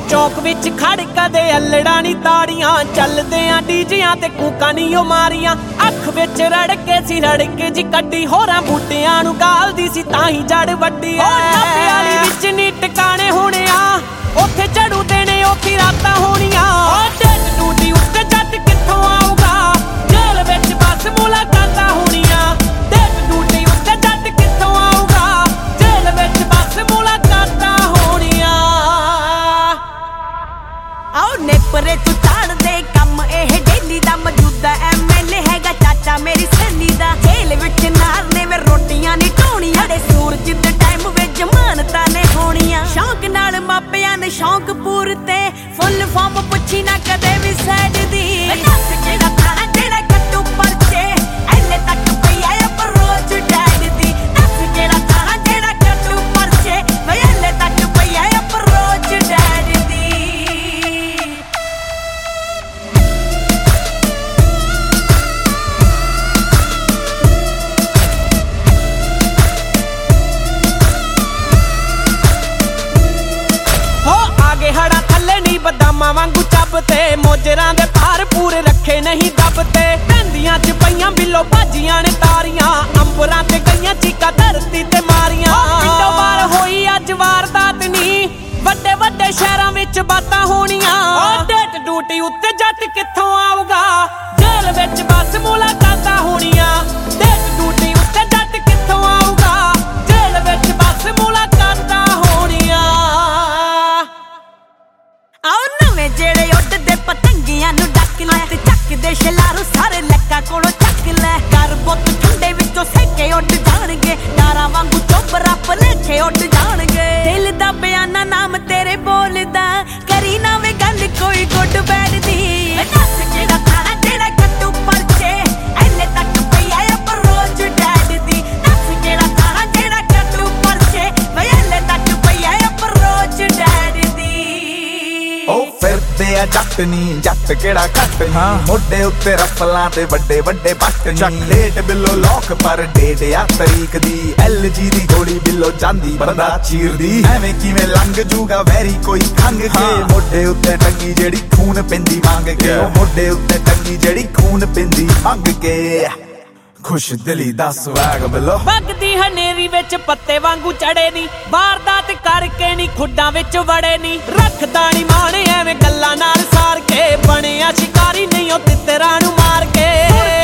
चौक विच खड़ कदे अल्लड़ा नी ताड़ियां चलदे आ डीजियां ते कूकां नी ओ मारियां अख विच रड़के सी रड़के जी कड्डी होरां बूटियां नू गालदी सी ताही जड़ वड्डी ओ टप्पे वाली विच नी टकाने होणे आ ओथे झड़ू देने ओथी रातां होणियां ओ डेट टूटी उत्ते जट कित्थों आऊगा जेल विच बस मुलाकातां होणियां डेट टूटी उत्ते जट कित्थों आऊगा जेल विच बस मुलाकातां होणियां आओ नेपरे तू ताड़ दे कम एह डेली दा मौजूदा MLA हैगा चाचा मेरी सहेली दा जेल विच नार ने वे रोटियां नी ढोणियां अड़े सूरज दे टाइम वे जमानतां ने होणियां शौक नाल मापियां ने शौक पूरते फुल फॉर्म पुछी ना कदे भी साइड दी दस केड़ा थाना जेड़ा कट्टू परचे ऐले तक पई आया पर रोज डैड दी दस केड़ा थाना जेड़ा कट्टू परचे वे ऐले तक पई आया पर रोज डैड दी हड़ा थले नी बदामां वांगू चबते मोजरां दे पार पूरे रखे नहीं दबते पैंदियां च पईयां बिलो भाजियां ने तारियां अंबरां ते गईयां चीका धरती ते मारियां पिंडों बाहर होई अज वारदात नी वड्डे वड्डे शहरां विच बातां होणियां डेट ड्यूटी उत्ते जट कित्थों आऊगा जेल विच बस मुलाकातां होणियां डेट ड्यूटी उत्ते जट कित्थों आऊगा जेल विच बस मुलाकातां होणियां आओ नवे जेड़े उड़दे पतंगियां नु डक लै ते चक दे शलारू सारे लक्का कोलों चक लै कर बुत ठंडे विचों सेके उड़ जाणगे डारा वांगू चोबरा भलेखे उड़ जाणगे दिल दा बयाना नाम तेरे बोलदा करी ना वे गल कोई गुड बैड दी दस केड़ा थाना जेड़ा कट्टू परचे ऐले तक पई आया पर रोज डैड दी दस केड़ा थाना जेड़ा कट्टू परचे वे ऐले तक पई आया पर रोज डैड दी ओ फिरदे आ जट नी जट केड़ा घट नी मोढे उत्ते रफलां ते वड्डे वड्डे बट नी डेट बिलो लॉक पर डेट आ तरीक दी LG दी गोली बिलो जांदी बंदा चीरदी एवें किवें लंघ जूगा वैरी कोई खंग के मोढे उत्ते टंगी जेड़ी खून पिंदी मंग के ओ मोढे उत्ते टंगी जेड़ी खून पिंदी मंग के खुश दिली दा स्वैग बिलो भगदी हनेरी विच पत्ते वांगू चढ़े नी वारदात करके नी खुड्डां विच वड़े नी रखदा नी माण एवें गल्लां नाल सार के बणिया शिकारी नहीं ओ तितरां नू मार के